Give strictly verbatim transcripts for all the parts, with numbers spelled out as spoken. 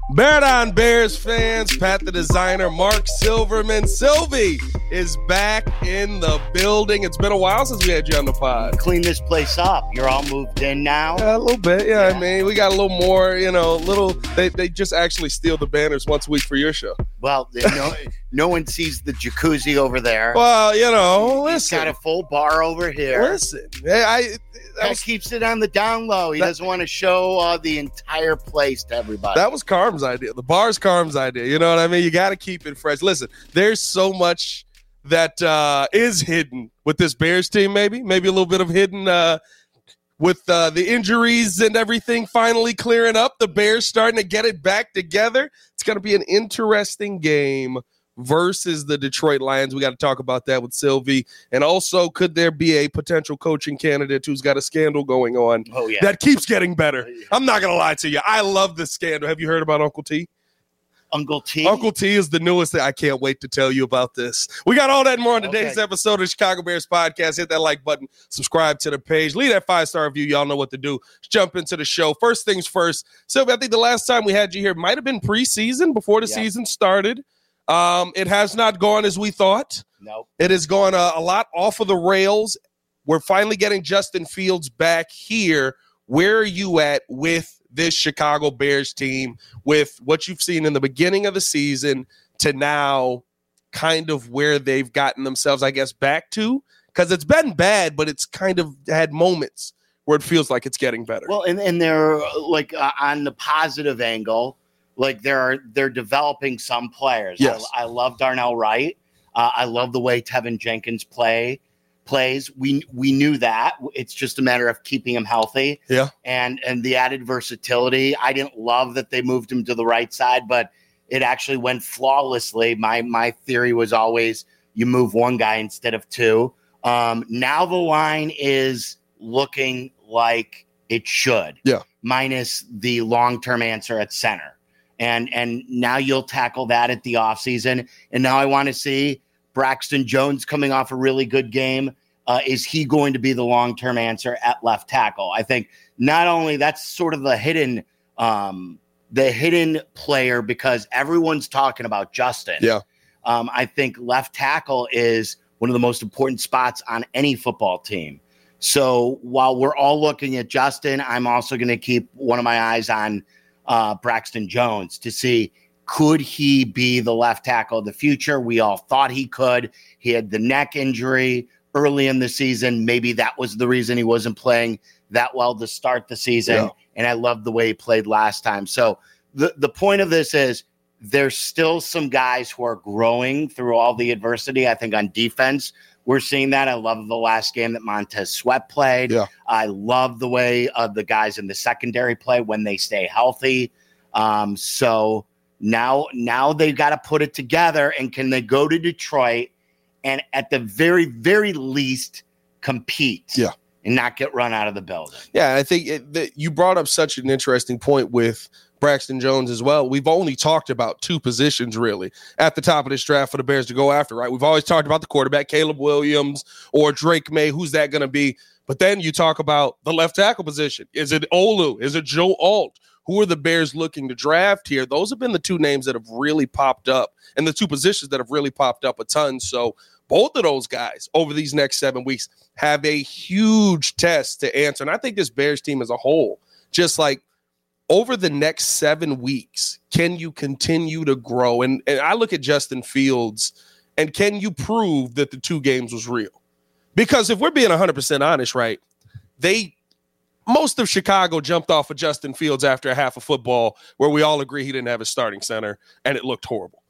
Bear Down Bears fans, Pat the designer, Mark Silverman. Sylvie is back in the building. It's been a while since we had you on the pod. Clean this place up. You're all moved in now? Yeah, a little bit. Yeah, yeah. I mean, we got a little more, you know, little. They, they just actually steal the banners once a week for your show. Well, no, no one sees the jacuzzi over there. Well, you know, listen. He's got a full bar over here. Listen. I, I That was, keeps it on the down low. He that, doesn't want to show uh, the entire place to everybody. That was Carm's idea. The bar's Carm's idea. You know what I mean? You got to keep it fresh. Listen, there's so much that uh, is hidden with this Bears team, maybe. Maybe a little bit of hidden uh, with uh, the injuries and everything finally clearing up. The Bears starting to get it back together. It's going to be an interesting game versus the Detroit Lions. We got to talk about that with Sylvie. And also, could there be a potential coaching candidate who's got a scandal going on oh, yeah. that keeps getting better? Oh, yeah. I'm not going to lie to you. I love this scandal. Have you heard about Uncle T? Uncle T? Uncle T is the newest thing. I can't wait to tell you about this. We got all that and more on today's okay. episode of the Chicago Bears Podcast. Hit that like button. Subscribe to the page. Leave that five-star review. Y'all know what to do. Let's jump into the show. First things first. Sylvia, I think the last time we had you here might have been preseason, before the yeah. season started. Um, it has not gone as we thought. No. Nope. It has gone a, a lot off of the rails. We're finally getting Justin Fields back here. Where are you at with this Chicago Bears team, with what you've seen in the beginning of the season to now kind of where they've gotten themselves, I guess, back to? Because it's been bad, but it's kind of had moments where it feels like it's getting better. Well, and, and they're like uh, on the positive angle, like they're they're developing some players. Yes. I, I love Darnell Wright. Uh, I love the way Tevin Jenkins play plays. We we knew that. It's just a matter of keeping him healthy. Yeah. And and the added versatility. I didn't love that they moved him to the right side, but it actually went flawlessly. My my theory was always you move one guy instead of two. Um, now the line is looking like it should. Yeah. Minus the long-term answer at center. And and now you'll tackle that at the offseason. And now I want to see Braxton Jones coming off a really good game. Uh, is he going to be the long-term answer at left tackle? I think not only that's sort of the hidden um, the hidden player because everyone's talking about Justin. Yeah. Um, I think left tackle is one of the most important spots on any football team. So while we're all looking at Justin, I'm also going to keep one of my eyes on uh, Braxton Jones to see could he be the left tackle of the future? We all thought he could. He had the neck injury early in the season. Maybe that was the reason he wasn't playing that well to start the season. Yeah. And I loved the way he played last time. So the, the point of this is there's still some guys who are growing through all the adversity. I think on defense, we're seeing that. I love the last game that Montez Sweat played. Yeah. I love the way uh, the guys in the secondary play when they stay healthy. Um, so now, now they've got to put it together. And can they go to Detroit and at the very, very least compete? Yeah. And not get run out of the building. Yeah, I think it, that you brought up such an interesting point with Braxton Jones as well. We've only talked about two positions really at the top of this draft for the Bears to go after, right? We've always talked about the quarterback, Caleb Williams or Drake May. Who's that going to be? But then you talk about the left tackle position. Is it Olu? Is it Joe Alt? Who are the Bears looking to draft here? Those have been the two names that have really popped up and the two positions that have really popped up a ton. So both of those guys over these next seven weeks have a huge test to answer. And I think this Bears team as a whole, just like over the next seven weeks, can you continue to grow? And, and I look at Justin Fields, and can you prove that the two games was real? Because if we're being one hundred percent honest, right, they most of Chicago jumped off of Justin Fields after a half of football where we all agree he didn't have a starting center, and it looked horrible.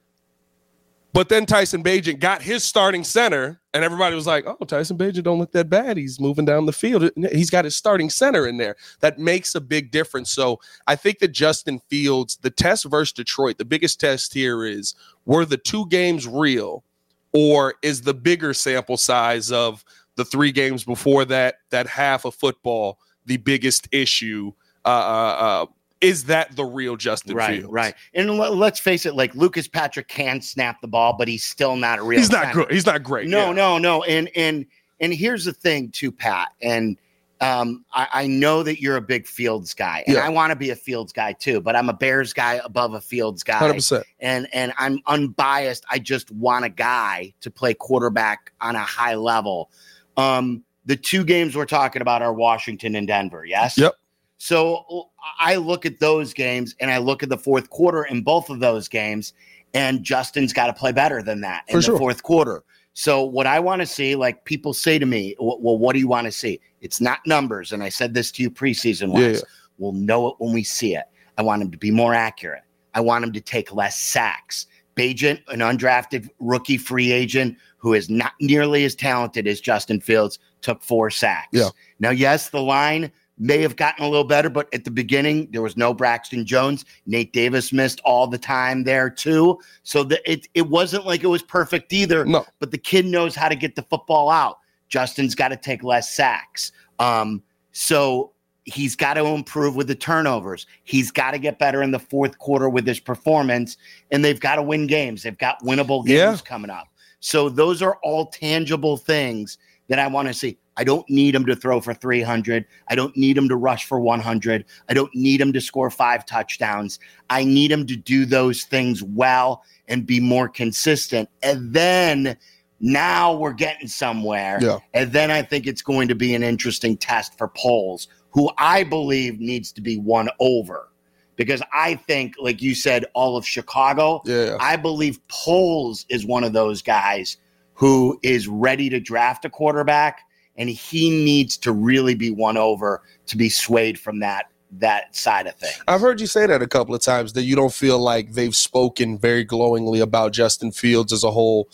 But then Tyson Bagent got his starting center, and everybody was like, oh, Tyson Bagent don't look that bad. He's moving down the field. He's got his starting center in there. That makes a big difference. So I think that Justin Fields, the test versus Detroit, the biggest test here is, were the two games real, or is the bigger sample size of the three games before that, that half of football, the biggest issue? Uh, uh, uh, Is that the real Justin right, Fields? Right, right. And l- let's face it, like Lucas Patrick can snap the ball, but he's still not a real. He's not center. good. He's not great. No, yeah. no, no. And and and here's the thing, too, Pat. And Um, I, I know that you're a big Fields guy, and Yeah. I want to be a Fields guy too, but I'm a Bears guy above a Fields guy. one hundred percent. And and I'm unbiased. I just want a guy to play quarterback on a high level. Um, the two games we're talking about are Washington and Denver, yes? Yep. So I look at those games, and I look at the fourth quarter in both of those games, and Justin's got to play better than that in For the sure. fourth quarter. So what I want to see, like people say to me, well, what do you want to see? It's not numbers. And I said this to you preseason once. Yeah, yeah. We'll know it when we see it. I want him to be more accurate. I want him to take less sacks. Bagent, an undrafted rookie free agent who is not nearly as talented as Justin Fields, took four sacks. Yeah. Now, yes, the line may have gotten a little better, but at the beginning, there was no Braxton Jones. Nate Davis missed all the time there, too. So the, it, it wasn't like it was perfect either, No. but the kid knows how to get the football out. Justin's got to take less sacks. Um, so he's got to improve with the turnovers. He's got to get better in the fourth quarter with his performance, and they've got to win games. They've got winnable games Yeah. coming up. So those are all tangible things that I want to see. I don't need him to throw for three hundred. I don't need him to rush for one hundred. I don't need him to score five touchdowns. I need him to do those things well and be more consistent. And then now we're getting somewhere. Yeah. And then I think it's going to be an interesting test for Poles, who I believe needs to be won over. Because I think, like you said, all of Chicago, Yeah. I believe Poles is one of those guys who is ready to draft a quarterback, and he needs to really be won over to be swayed from that that side of things. I've heard you say that a couple of times, that you don't feel like they've spoken very glowingly about Justin Fields as a whole.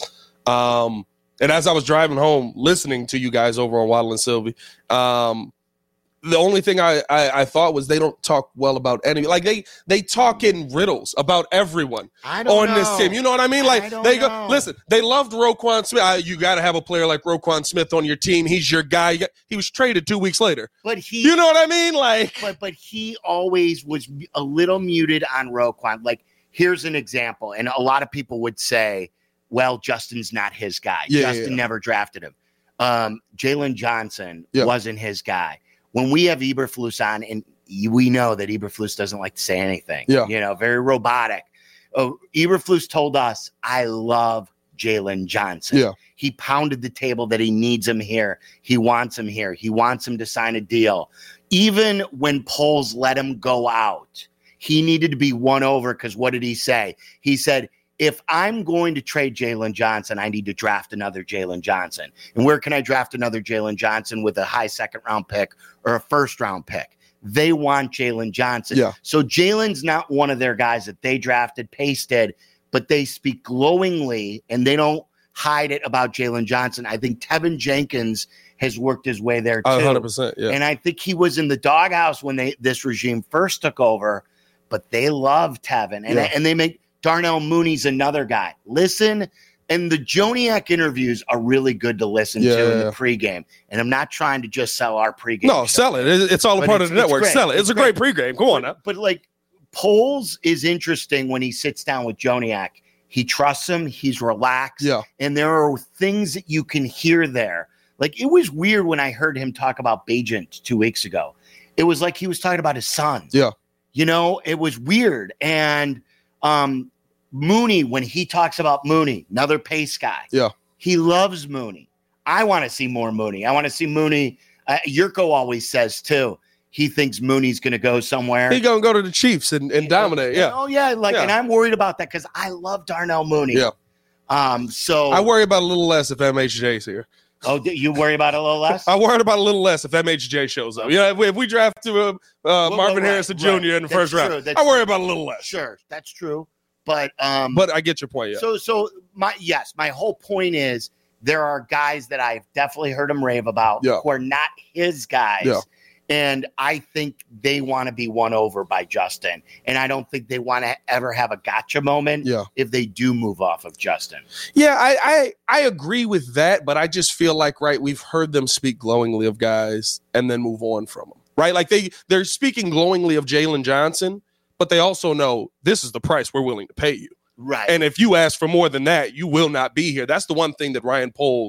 Um, and as I was driving home, listening to you guys over on Waddle and Sylvie, um, the only thing I, I, I thought was they don't talk well about any, like they they talk in riddles about everyone I don't on this know. team. You know what I mean? Like I don't they go, know. listen, they loved Roquan Smith. I, you got to have a player like Roquan Smith on your team. He's your guy. You got- He was traded two weeks later. But he, You know what I mean? Like, but but he always was a little muted on Roquan. Like, here's an example, and a lot of people would say, "Well, Justin's not his guy. Yeah, Justin yeah. never drafted him." Um, Jalen Johnson Yeah. wasn't his guy. When we have Eberflus on, and we know that Eberflus doesn't like to say anything. Yeah. You know, very robotic. Oh, Eberflus told us, "I love Jalen Johnson." Yeah. He pounded the table that he needs him here. He wants him here. He wants him to sign a deal. Even when Poles let him go out, he needed to be won over, because what did he say? He said, if I'm going to trade Jalen Johnson, I need to draft another Jalen Johnson. And where can I draft another Jalen Johnson with a high second round pick or a first round pick? They want Jalen Johnson. Yeah. So Jalen's not one of their guys that they drafted, pasted, but they speak glowingly and they don't hide it about Jalen Johnson. I think Tevin Jenkins has worked his way there too. one hundred percent. Yeah. And I think he was in the doghouse when they this regime first took over, but they love Tevin. And, Yeah. and they make Darnell Mooney's another guy. Listen, and the Joniak interviews are really good to listen Yeah, to in yeah. the pregame. And I'm not trying to just sell our pregame. No, show. sell it. It- It's all a But part it's- of the it's network. great. Sell it. It's, It's a great pregame. Come on now. But, but like Poles is interesting when he sits down with Joniak. He trusts him. He's relaxed. Yeah. And there are things that you can hear there. Like, it was weird when I heard him talk about Bagent two weeks ago. It was like he was talking about his son. Yeah. You know, it was weird. And um, Mooney, when he talks about Mooney, another pace guy. Yeah. He loves Mooney. I want to see more Mooney. I want to see Mooney. Uh, Yurko always says, too, he thinks Mooney's going to go somewhere. He gonna go to the Chiefs and, and dominate. Yeah. Oh, yeah. Like, Yeah. and I'm worried about that because I love Darnell Mooney. Yeah. Um. So I worry about a little less if M H J's here. Oh, do you worry about it a little less? I worry about a little less if M H J shows up. Yeah, if we, if we draft to uh, uh, well, Marvin right, Harrison right. Junior in the That's first true. round, That's I worry true. about a little less. Sure, that's true. But um, But I get your point. Yeah. so so my yes, my whole point is there are guys that I've definitely heard him rave about Yeah. who are not his guys. Yeah. And I think they want to be won over by Justin. And I don't think they want to ever have a gotcha moment Yeah. if they do move off of Justin. Yeah, I, I I agree with that, but I just feel like, right, we've heard them speak glowingly of guys and then move on from them, right? Like they they're speaking glowingly of Jalen Johnson, but they also know this is the price we're willing to pay you. Right. And if you ask for more than that, you will not be here. That's the one thing that Ryan Poles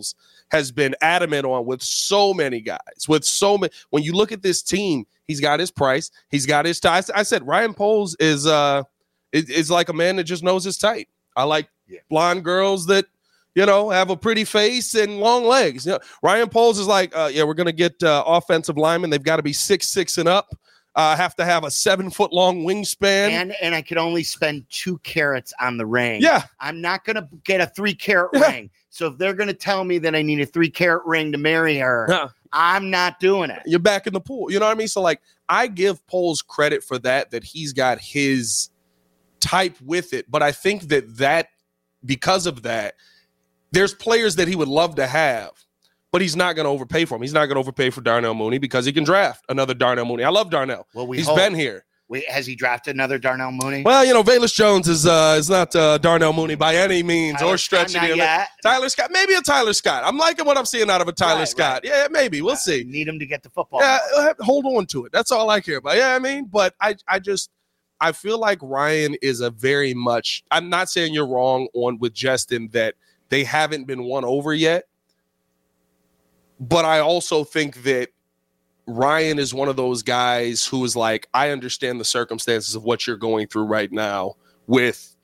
has been adamant on with so many guys, with so many. When you look at this team, he's got his price, he's got his ties. I said Ryan Poles is uh is, is like a man that just knows his type. I like yeah. blonde girls that, you know, have a pretty face and long legs. You know, Ryan Poles is like, uh, yeah, we're gonna get uh, offensive linemen. They've got to be six six and up. Uh, have to have a seven foot long wingspan, and and I could only spend two carats on the ring. Yeah, I'm not gonna get a three carat yeah. ring. So if they're gonna tell me that I need a three carat ring to marry her, yeah. I'm not doing it. You're back in the pool. You know what I mean? So like, I give Poles credit for that. That he's got his type with it, but I think that that because of that, there's players that he would love to have. But he's not going to overpay for him. He's not going to overpay for Darnell Mooney because he can draft another Darnell Mooney. I love Darnell. Well, we he's hope. been here. Wait, has he drafted another Darnell Mooney? Well, you know, Velus Jones is uh, is not uh, Darnell Mooney by any means Tyler or stretching Scott, it. Tyler Scott, maybe a Tyler Scott. I'm liking what I'm seeing out of a Tyler right, Scott. Right. Yeah, maybe we'll uh, see. Need him to get the football. Yeah, uh, hold on to it. That's all I care about. Yeah, I mean, but I, I just, I feel like Ryan is a very much. I'm not saying you're wrong on with Justin that they haven't been won over yet. But I also think that Ryan is one of those guys who is like, I understand the circumstances of what you're going through right now with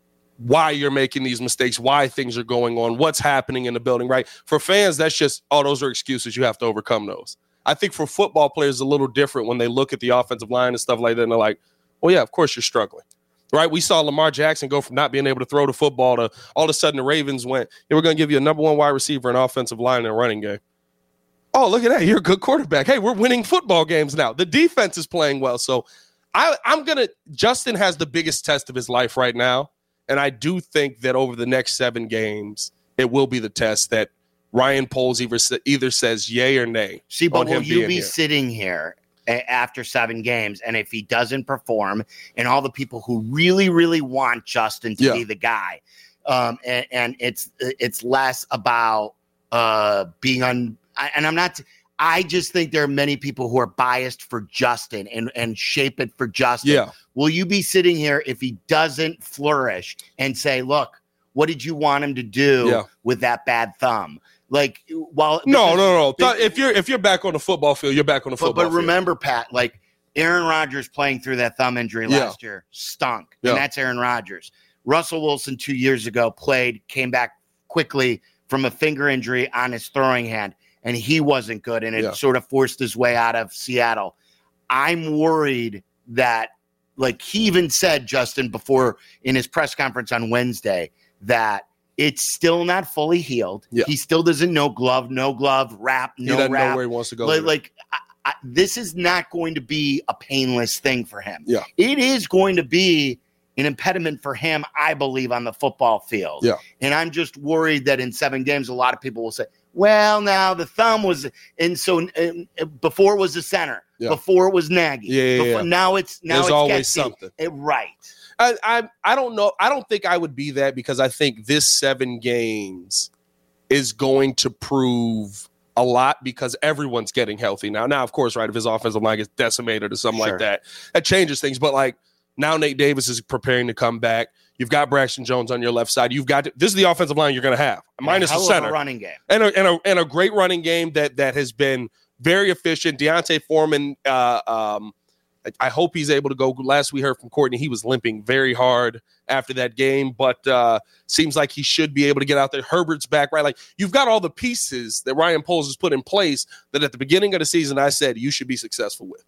why you're making these mistakes, why things are going on, what's happening in the building, right? For fans, that's just, oh, those are excuses. You have to overcome those. I think for football players, it's a little different when they look at the offensive line and stuff like that, and they're like, well, yeah, of course you're struggling. Right, we saw Lamar Jackson go from not being able to throw the football to all of a sudden the Ravens went, yeah, we're going to give you a number one wide receiver and offensive line and a running game. Oh, look at that. You're a good quarterback. Hey, we're winning football games now. The defense is playing well. So I, I'm going to – Justin has the biggest test of his life right now, and I do think that over the next seven games, it will be the test that Ryan Poles either, either says yay or nay. See, but will you be here. sitting here after seven games, and if he doesn't perform, and all the people who really, really want Justin to yeah. be the guy, um, and, and it's it's less about uh, being on – and I'm not – I just think there are many people who are biased for Justin and, and shape it for Justin. Yeah. Will you be sitting here if he doesn't flourish and say, look, what did you want him to do yeah. with that bad thumb? Like, while no, no, no. If you're if you're back on the football field, you're back on the football but, but field. But remember, Pat, like Aaron Rodgers playing through that thumb injury yeah. last year stunk, yeah. and that's Aaron Rodgers. Russell Wilson two years ago played, came back quickly from a finger injury on his throwing hand, and he wasn't good, and it yeah. sort of forced his way out of Seattle. I'm worried that, like he even said, Justin, before in his press conference on Wednesday, that it's still not fully healed. Yeah. He still doesn't know glove, no glove, wrap, no he doesn't wrap. know where he wants to go. Like, like I, I, this is not going to be a painless thing for him. Yeah. It is going to be an impediment for him, I believe, on the football field. Yeah. And I'm just worried that in seven games, a lot of people will say, well, now the thumb was, and so uh, before it was the center, yeah. before it was Nagy. Yeah, yeah, before, yeah. Now it's now There's it's always Getsy. something. It, right. I, I I don't know. I don't think I would be that because I think this seven games is going to prove a lot because everyone's getting healthy now. Now, of course, right, if his offensive line gets decimated or something Sure. like that, that changes things. But like now Nate Davis is preparing to come back. You've got Braxton Jones on your left side. You've got – this is the offensive line you're going to have, minus hell the of center. a running game. And a, and, a, and a great running game that that has been very efficient. Deontay Foreman, uh, um, I hope he's able to go. Last we heard from Courtney, he was limping very hard after that game, but uh, seems like he should be able to get out there. Herbert's back, right? Like you've got all the pieces that Ryan Poles has put in place that at the beginning of the season I said you should be successful with.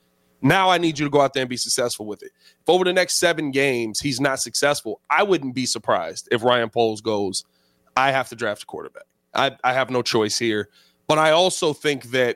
Now I need you to go out there and be successful with it. If over the next seven games he's not successful, I wouldn't be surprised if Ryan Poles goes, I have to draft a quarterback. I, I have no choice here. But I also think that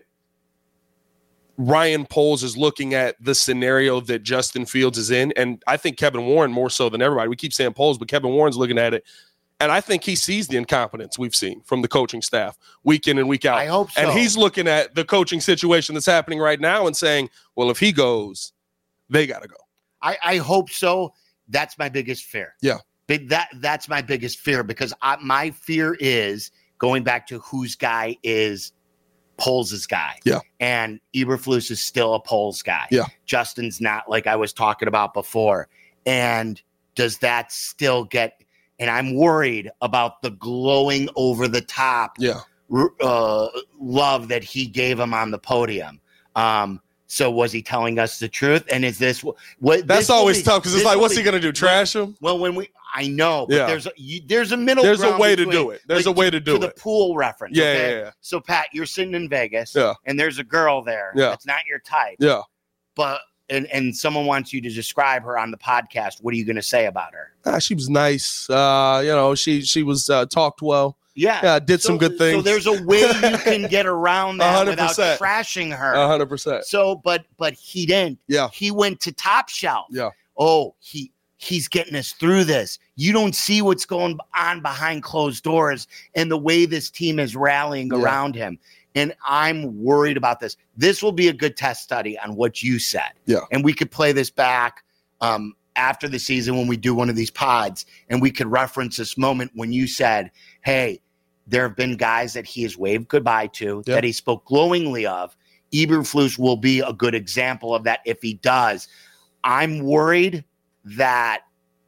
Ryan Poles is looking at the scenario that Justin Fields is in, and I think Kevin Warren more so than everybody. We keep saying Poles, but Kevin Warren's looking at it, and I think he sees the incompetence we've seen from the coaching staff week in and week out. I hope so. And he's looking at the coaching situation that's happening right now and saying, well, if he goes, they got to go. I, I hope so. That's my biggest fear. Yeah. Big, that That's my biggest fear because I, my fear is going back to whose guy is Poles' guy. Yeah. And Eberflus is still a Poles guy. Yeah. Justin's not, like I was talking about before. And does that still get – and I'm worried about the glowing over the top yeah. uh, love that he gave him on the podium. Um, so was he telling us the truth? And is this what? That's this always be, tough because it's like, what's be, he going to do? Trash him? Well, when we, I know, but Yeah. there's a, you, there's a middle. There's a ground way to between, do it. There's like, a way to do to it. The pool reference. Yeah, okay? yeah, yeah. So Pat, you're sitting in Vegas, Yeah. and there's a girl there. Yeah. That's not your type. Yeah. But and and someone wants you to describe her on the podcast. What are you going to say about her? Ah, she was nice. Uh, you know, she she was uh, talked well. Yeah, Yeah, did so, some good things. So there's a way you can get around that one hundred without percent. trashing her. A hundred percent. So, but but he didn't. Yeah. He went to Top Shelf. Yeah. Oh, he he's getting us through this. You don't see what's going on behind closed doors and the way this team is rallying Yeah. around him. And I'm worried about this. This will be a good test study on what you said. Yeah. And we could play this back um, after the season when we do one of these pods, and we could reference this moment when you said, hey, there have been guys that he has waved goodbye to, Yeah. that he spoke glowingly of. Eberflus will be a good example of that if he does. I'm worried that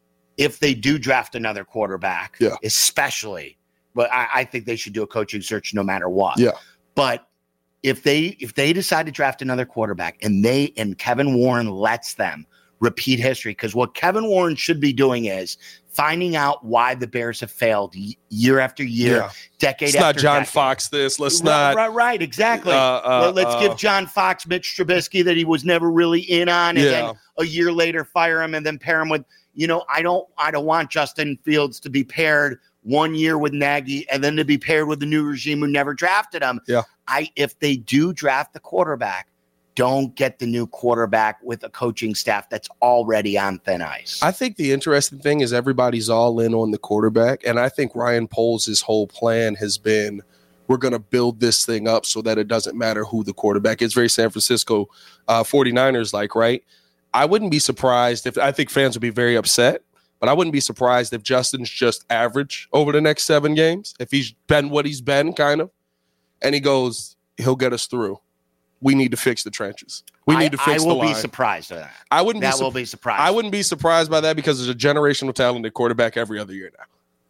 if they do draft another quarterback, Yeah. especially, but I, I think they should do a coaching search no matter what. Yeah. But if they if they decide to draft another quarterback and they and Kevin Warren lets them repeat history, because what Kevin Warren should be doing is finding out why the Bears have failed y- year after year, Yeah. decade Let's after not John decade. Fox this. Let's right, not. right, right, exactly. Uh, uh, Let, us uh, give John Fox Mitch Trubisky that he was never really in on, and Yeah. then a year later fire him and then pair him with. You know, I don't, I don't want Justin Fields to be paired one year with Nagy and then to be paired with the new regime who never drafted him. Yeah. I, if they do draft the quarterback, don't get the new quarterback with a coaching staff that's already on thin ice. I think the interesting thing is everybody's all in on the quarterback. And I think Ryan Poles' whole plan has been, we're going to build this thing up so that it doesn't matter who the quarterback is. Very San Francisco uh, 49ers like, right? I wouldn't be surprised if, I think fans would be very upset, but I wouldn't be surprised if Justin's just average over the next seven games. If he's been what he's been, kind of, and he goes, he'll get us through. We need to fix the trenches. We need I, to fix I the will line. be surprised at that. I wouldn't That be su- will be surprised. I wouldn't be surprised by that because there's a generational talented quarterback every other year now.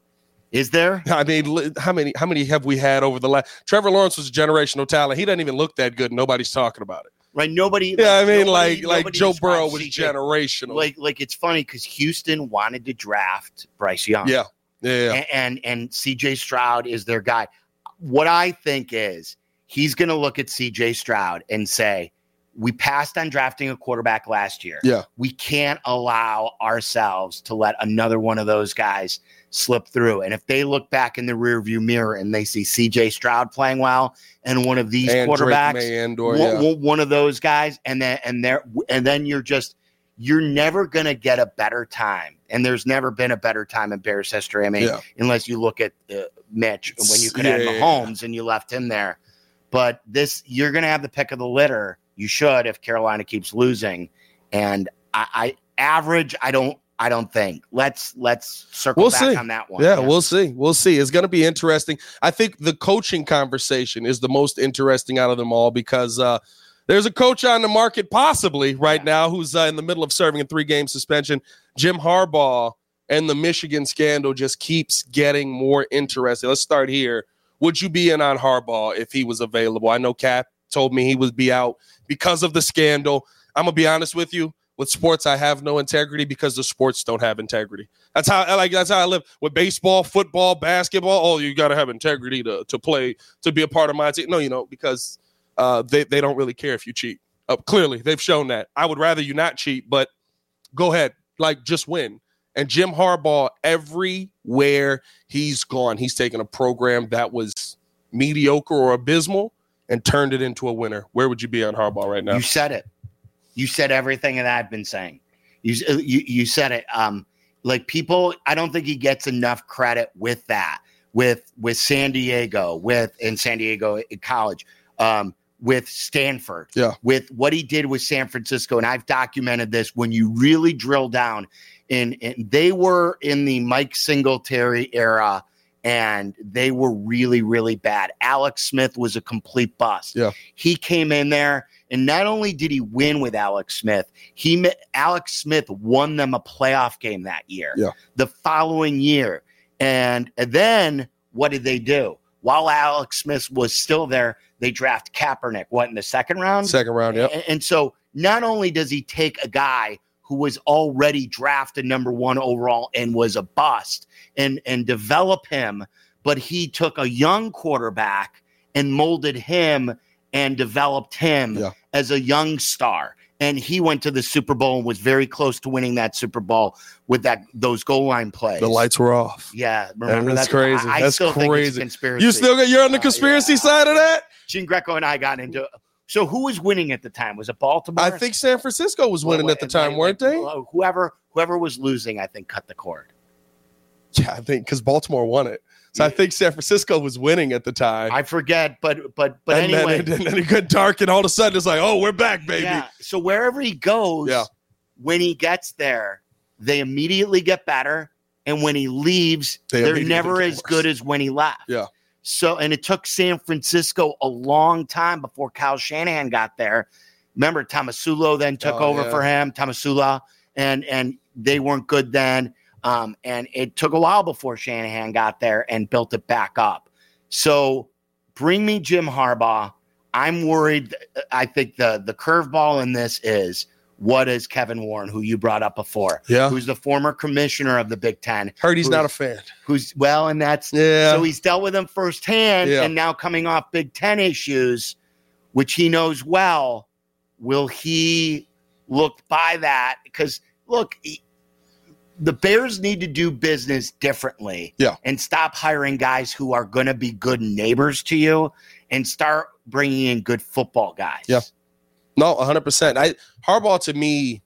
Is there? I mean, li- how many how many have we had over the last? Trevor Lawrence was a generational talent. He doesn't even look that good. Nobody's talking about it. Right? Nobody. Yeah, I mean, nobody- like like nobody Joe Burrow describes was C J. generational. Like, like it's funny because Houston wanted to draft Bryce Young. yeah, yeah, yeah. and, and and C J Stroud is their guy. What I think is he's going to look at C J Stroud and say, we passed on drafting a quarterback last year. Yeah. We can't allow ourselves to let another one of those guys slip through. And if they look back in the rearview mirror and they see C J Stroud playing well and one of these And Drake quarterbacks, May and or, one, yeah. one- one of those guys, and then and there and then you're just you're never going to get a better time. And there's never been a better time in Bears history. I mean, Yeah. unless you look at uh, Mitch when you could Yeah, have yeah, yeah. Mahomes and you left him there. But this, you're going to have the pick of the litter. You should if Carolina keeps losing. And I, I average, I don't, I don't think. Let's let's circle We'll back see. on that one. Yeah, we'll see. We'll see. It's going to be interesting. I think the coaching conversation is the most interesting out of them all because uh, there's a coach on the market possibly right Yeah. now who's uh, in the middle of serving a three-game suspension. Jim Harbaugh and the Michigan scandal just keeps getting more interesting. Let's start here. Would you be in on Harbaugh if he was available? I know Cap told me he would be out because of the scandal. I'm going to be honest with you. With sports, I have no integrity because the sports don't have integrity. That's how I like. That's how I live. With baseball, football, basketball, oh, you got to have integrity to to play, to be a part of my team. No, you know, because uh, they they don't really care if you cheat. Uh, clearly, they've shown that. I would rather you not cheat, but go ahead, like just win. And Jim Harbaugh, everywhere he's gone, he's taken a program that was mediocre or abysmal and turned it into a winner. Where would you be on Harbaugh right now? You said it. You said everything that I've been saying. You you, you said it. Um, like people, I don't think he gets enough credit with that. With with San Diego, with in San Diego College, um, with Stanford, Yeah. with what he did with San Francisco, and I've documented this. When you really drill down, and, and they were in the Mike Singletary era. And they were really, really bad. Alex Smith was a complete bust. Yeah. He came in there, and not only did he win with Alex Smith, he met, Alex Smith won them a playoff game that year. Yeah. The following year, and then what did they do? while Alex Smith was still there, they draft Kaepernick, what, in the second round? Second round, yep. And, and so not only does he take a guy who was already drafted number one overall and was a bust and, and develop him, but he took a young quarterback and molded him and developed him yeah. as a young star. And he went to the Super Bowl and was very close to winning that Super Bowl with that those goal line plays. The lights were off. Yeah, remember that's that? crazy. I, I that's still crazy. Think it's conspiracy. You still got you're on the conspiracy uh, yeah. side of that? Gene Greco and I got into. So who was winning at the time? Was it Baltimore? I think San Francisco was winning well, at the time, weren't they? Whoever whoever was losing, I think, cut the cord. Yeah, I think because Baltimore won it. So I think San Francisco was winning at the time. I forget, but but but and anyway, then, and then it got dark, and all of a sudden it's like, oh, we're back, baby. Yeah. So wherever he goes, yeah. when he gets there, they immediately get better, and when he leaves, they they're never as worse. good as when he left. Yeah. So and it took San Francisco a long time before Kyle Shanahan got there. Remember, Tomasulo then took oh, over yeah. for him, Tomasula, and and they weren't good then. Um, and it took a while before Shanahan got there and built it back up. So bring me Jim Harbaugh. I'm worried. I think the, the curveball in this is what is Kevin Warren, who you brought up before, yeah. who's the former commissioner of the Big Ten. Heard he's not a fan. Who's well, and that's yeah. so he's dealt with them firsthand yeah. and now coming off Big Ten issues, which he knows well. Will he look by that? Because look, he, the Bears need to do business differently yeah. and stop hiring guys who are going to be good neighbors to you and start bringing in good football guys. Yeah. No, one hundred percent. I Harbaugh, to me,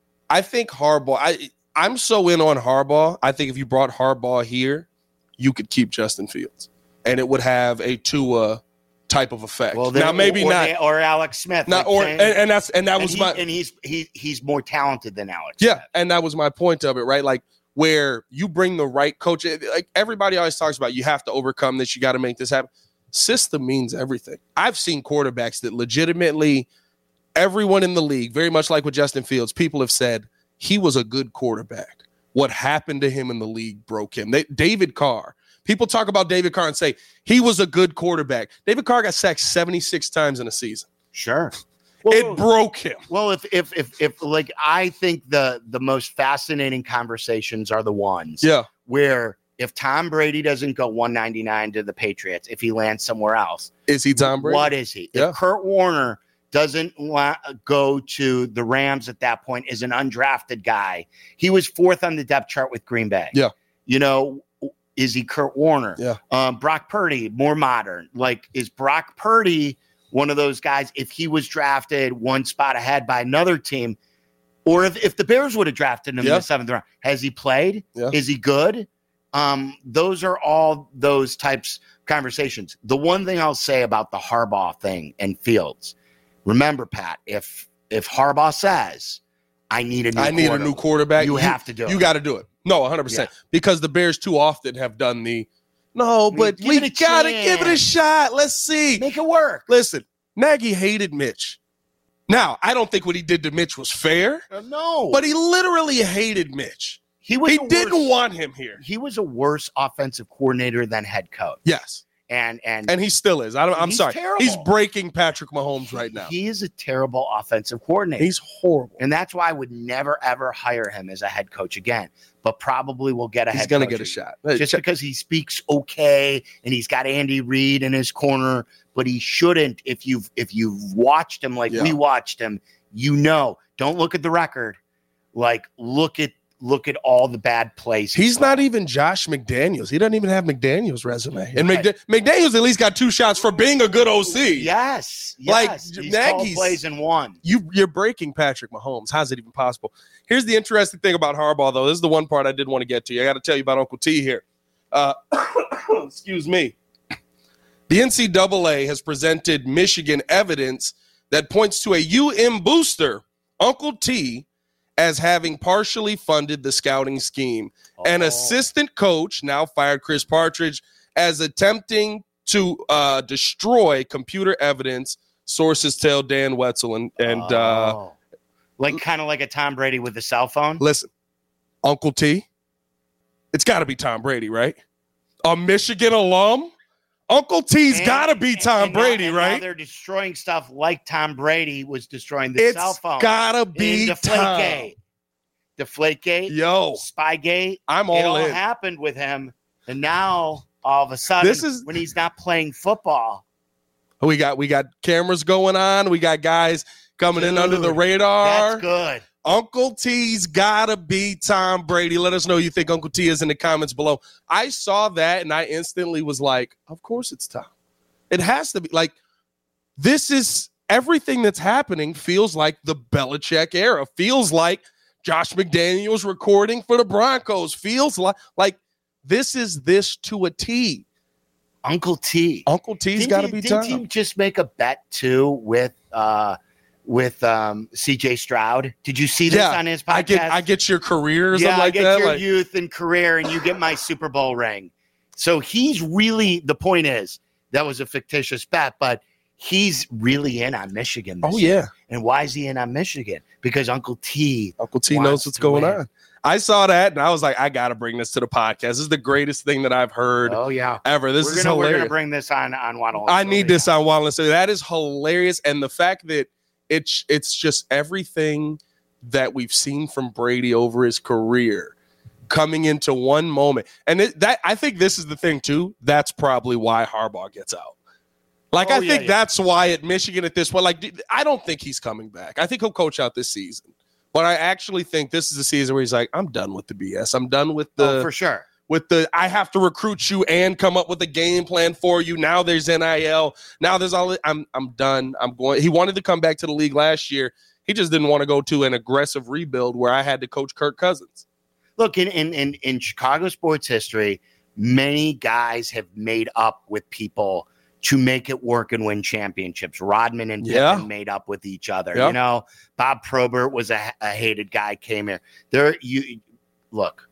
I think Harbaugh, I, I'm so in on Harbaugh. I think if you brought Harbaugh here, you could keep Justin Fields, and it would have a Tua type of effect. Well, now maybe or, not, or Alex Smith, not, or and, and that's and that and was he, my and he's he he's more talented than Alex. Yeah, Smith. and that was my point of it, right? Like where you bring the right coach. Like everybody always talks about, you have to overcome this. You got to make this happen. System means everything. I've seen quarterbacks that legitimately, everyone in the league, very much like with Justin Fields, people have said he was a good quarterback. What happened to him in the league broke him. They, David Carr. People talk about David Carr and say he was a good quarterback. David Carr got sacked seventy-six times in a season. Sure. Well, it broke him. Well, if if if if like I think the the most fascinating conversations are the ones yeah. where if Tom Brady doesn't go one ninety-nine to the Patriots, if he lands somewhere else, is he Tom Brady? What is he? Yeah. If Kurt Warner doesn't la- go to the Rams at that point, is an undrafted guy. He was fourth on the depth chart with Green Bay. Yeah. You know, is he Kurt Warner? Yeah. Um, Brock Purdy, more modern. Like, is Brock Purdy one of those guys, if he was drafted one spot ahead by another team, or if, if the Bears would have drafted him yeah. in the seventh round, has he played? Yeah. Is he good? Um, those are all those types of conversations. The one thing I'll say about the Harbaugh thing and Fields, remember, Pat, if if Harbaugh says, I need a new I need a new quarterback, you, you have to do you it. You got to do it. No, one hundred percent. Yeah. Because the Bears too often have done the, no, but give we it a got to chance. give it a shot. Let's see. Make it work. Listen, Nagy hated Mitch. Now, I don't think what he did to Mitch was fair. Uh, no. But he literally hated Mitch. He, was he didn't worse, want him here. He was a worse offensive coordinator than head coach. Yes. And and and he still is. I don't, I'm he's sorry. Terrible. He's breaking Patrick Mahomes right now. He is a terrible offensive coordinator. He's horrible. And that's why I would never, ever hire him as a head coach again. But probably will get a he's head gonna coach. He's going to get a shot. Just because he speaks okay and he's got Andy Reid in his corner. But he shouldn't. If you've, if you've watched him like yeah. we watched him, you know. Don't look at the record. Like, look at Look at all the bad plays. He's, he's not even Josh McDaniels. He doesn't even have McDaniels' resume. And right. McD- McDaniels at least got two shots for being a good O C. Yes. Like, yes. He's Nagy's plays in one. You, you're breaking Patrick Mahomes. How's it even possible? Here's the interesting thing about Harbaugh, though. This is the one part I did want to get to. I got to tell you about Uncle T here. Uh, excuse me. The N C double A has presented Michigan evidence that points to a U M booster, Uncle T, as having partially funded the scouting scheme. Oh. An assistant coach, now fired Chris Partridge, as attempting to uh, destroy computer evidence, sources tell Dan Wetzel. And, and oh. uh, like kind of like a Tom Brady with the cell phone? Listen, Uncle T, it's got to be Tom Brady, right? A Michigan alum, Uncle T's And- got to be and- Tom and now- Brady, and now right? they're destroying stuff like Tom Brady was destroying the It's cell phone. got to In be Tom. Deflategate. Deflategate. Yo, Spygate. I'm It all all in. happened with him. And now, all of a sudden, This is- when he's not playing football, We got we got cameras going on. We got guys coming in under the Dude, radar. that's good. Uncle T's gotta be Tom Brady. Let us know you think Uncle T is in the comments below. I saw that and I instantly was like, of course it's Tom. It has to be. Like, this is everything that's happening feels like the Belichick era. Feels like Josh McDaniels recording for the Broncos. Feels like like this is this to a T. Uncle T. Uncle T's Didn't gotta he- be didn't Tom. he just make a bet too with uh with um C J Stroud? Did you see this Yeah, on his podcast? I get I get your career or yeah, something like I get that. your Like, youth and career, and you get my Super Bowl ring. So he's really, the point is, that was a fictitious bet, but he's really in on Michigan. This oh year. yeah. And why is he in on Michigan? Because Uncle T. Uncle T wants knows what's to going win. on. I saw that and I was like, I got to bring this to the podcast. This is the greatest thing that I've heard Oh yeah, ever. This we're is gonna we're hilarious. gonna bring this on on Waddle. and I Sylvie. need this on Waddle. So that is hilarious. And the fact that it's it's just everything that we've seen from Brady over his career coming into one moment. And it, that I think this is the thing too. That's probably why Harbaugh gets out. Like, Oh, I yeah, think yeah. that's why at Michigan at this point, like, dude, I don't think he's coming back. I think he'll coach out this season. But I actually think this is a season where he's like, I'm done with the B S. I'm done with the Oh, for sure. with the I have to recruit you and come up with a game plan for you. Now there's N I L. Now there's all I'm I'm done. I'm going. He wanted to come back to the league last year. He just didn't want to go to an aggressive rebuild where I had to coach Kirk Cousins. Look, in in in, in Chicago sports history, many guys have made up with people to make it work and win championships. Rodman and Pippen Yeah. made up with each other. Yeah. You know, Bob Probert was a, a hated guy, came here. There, you look,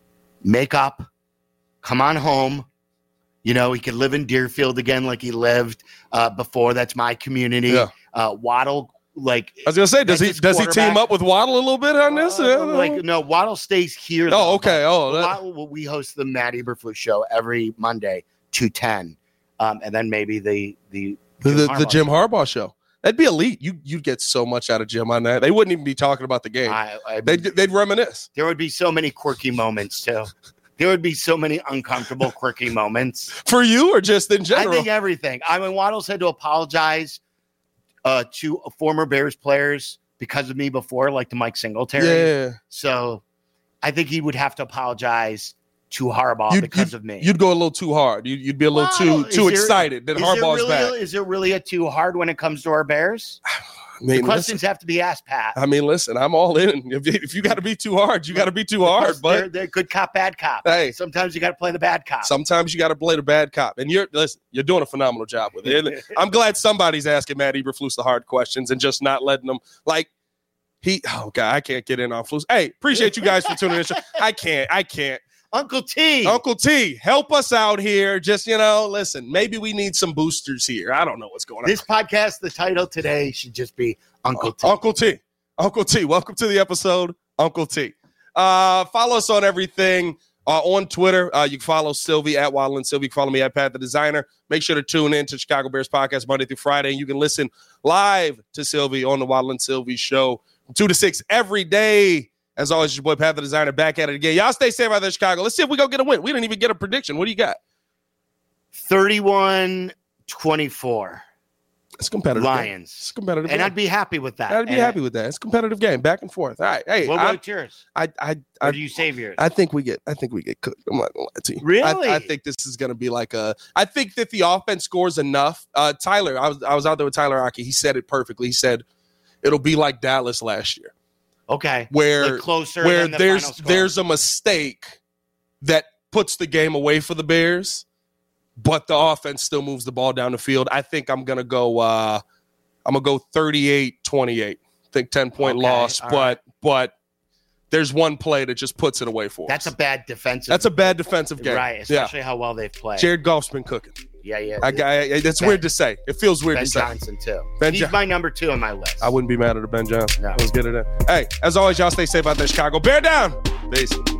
make up, come on home. You know, he could live in Deerfield again like he lived uh, before. That's my community. Yeah. Uh, Waddle, like, I was gonna say, does he Texas does he team quarterback. up with Waddle a little bit on this? uh, Yeah, like no, Waddle stays here. though, oh, okay. but- Oh, that, Waddle- we host the Matt Eberflus show every Monday, two ten. Um, and then maybe the the the, the, the Harbaugh Jim show. Harbaugh show. That'd be elite. You you'd get so much out of Jim on that. They wouldn't even be talking about the game. I, I, They'd they'd reminisce. there would be so many quirky moments too. There would be so many uncomfortable, quirky moments. For you or just in I general? think everything. I mean, Waddle's had to apologize uh, to former Bears players because of me before, like to Mike Singletary. yeah. So I think he would have to apologize to Harbaugh You'd- because of me. You'd go a little too hard. You'd, you'd be a little Well, too is too there- excited that Is it Harbaugh's really, back. Is it really a too hard when it comes to our Bears? I The mean, listen, questions have to be asked, Pat. I mean, listen, I'm all in. If, if you got to be too hard, you got to be too hard. Because they're, But they're good cop, bad cop. hey, Sometimes you got to play the bad cop. sometimes you got to play the bad cop. And you're listen, you're doing a phenomenal job with it. And I'm glad somebody's asking Matt Eberflus the hard questions and just not letting them like he. Oh God, I can't get in on Flus. Hey, appreciate you guys for tuning in. I can't. I can't. Uncle T. Uncle T, help us out here. Just, you know, listen, maybe we need some boosters here. I don't know what's going on. This podcast, the title today should just be Uncle T. Uncle T. Uncle T. Welcome to the episode, Uncle T. Uh, follow us on everything. Uh, on Twitter, uh, you can follow Sylvie at Waddle and Sylvie. You can follow me at Pat the Designer. Make sure to tune in to Chicago Bears Podcast Monday through Friday. You can listen live to Sylvie on the Waddle and Sylvie show from two to six every day. As always, your boy Pat the Designer back at it again. Y'all stay safe out there in Chicago. Let's see if we go get a win. We didn't even get a prediction. What do you got? thirty-one twenty-four. It's competitive. Game. Lions. It's a competitive. And game. I'd be happy with that. I'd be And happy with that. It's a competitive game, back and forth. All right. Hey, What I, about yours? I, I, Or I, do you save yours? I think we get. I think we get cooked. I'm not gonna lie to you. Really? I, I think this is gonna be like a. I think that the offense scores enough. Uh, Tyler, I was I was out there with Tyler Aki. He said it perfectly. He said it'll be like Dallas last year, okay. where Like closer where than the there's final score. there's a mistake that puts the game away for the Bears, but the offense still moves the ball down the field. I think I'm gonna go. Uh, I'm gonna go thirty-eight twenty-eight. I think ten point Okay, loss, all but right. but there's one play that just puts it away for That's us. a bad defensive. That's a bad defensive game. Right, Yeah. especially how well they've played. Jared Goff's been cooking. yeah, yeah. I, I, I, that's Ben- weird to say. It feels weird Ben to say. Johnson, too. Ben He's Jo- my number two on my list. I wouldn't be mad at a Ben Johnson. No. Let's get it in. Hey, as always, y'all stay safe out there, Chicago. Bear down. Peace.